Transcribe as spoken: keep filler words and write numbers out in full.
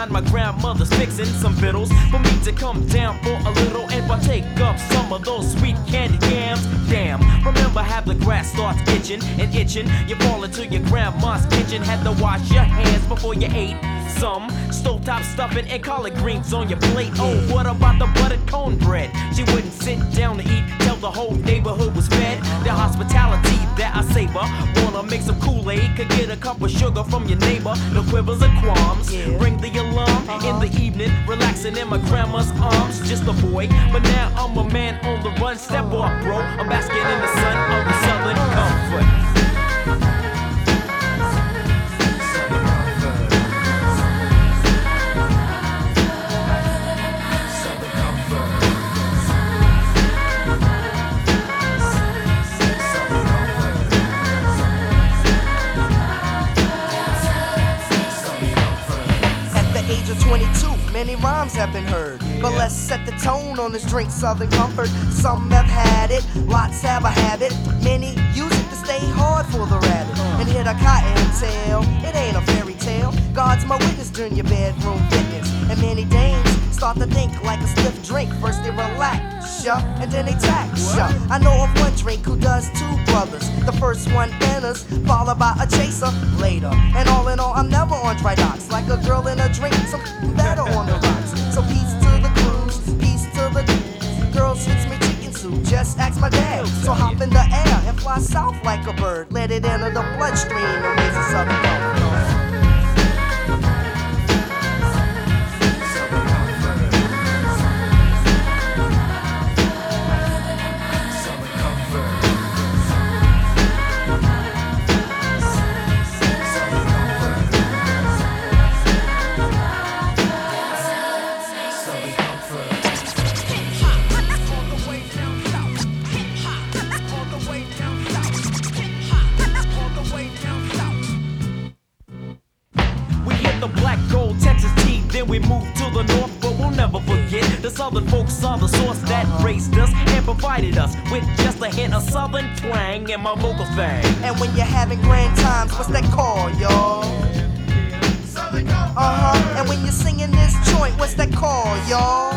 nine, my grandmother's fixing some victuals for me to come down for a little and partake of some of those sweet candy yams. Damn, remember how the grass starts itching and itching. You fall into your grandma's kitchen, had to wash your hands before you ate some stovetop stuffing and collard greens on your plate. Oh, what about the buttered cornbread? She wouldn't sit down to eat till the whole neighborhood was fed. The hospitality that I savor, wanna make some Kool-Aid, could get a cup of sugar from your neighbor. No quivers or qualms, ring the alarm in the evening, relaxing in my grandma's arms. Just a boy, but now I'm a man on the run. Step up, bro, I'm basking in the sun of the Southern comfort. twenty-two, many rhymes have been heard, but let's set the tone on this drink, Southern Comfort. Some have had it, lots have a habit. Many use it to stay hard for the rabbit and hit a cottontail. It ain't a fairy tale. God's my witness during your bedroom fitness, and many dames start to think like a stiff drink. First they relax, yeah, and then they tax, yeah. I know of one drink who does two brothers. The first one enters, followed by a chaser later. And all in all, I'm never on dry docks. Like a girl in a drink, some better on the rocks. So peace to the cruise, peace to the girls fix me chicken soup. Just ask my dad. So hop in the air and fly south like a bird. Let it enter the bloodstream and raise a Southern comfort. We moved to the north, but we'll never forget the Southern folks are the source that raised us and provided us with just a hint of Southern twang in my vocal thing. And when you're having grand times, what's that called, y'all? Uh-huh. And when you're singing this joint, what's that called, y'all?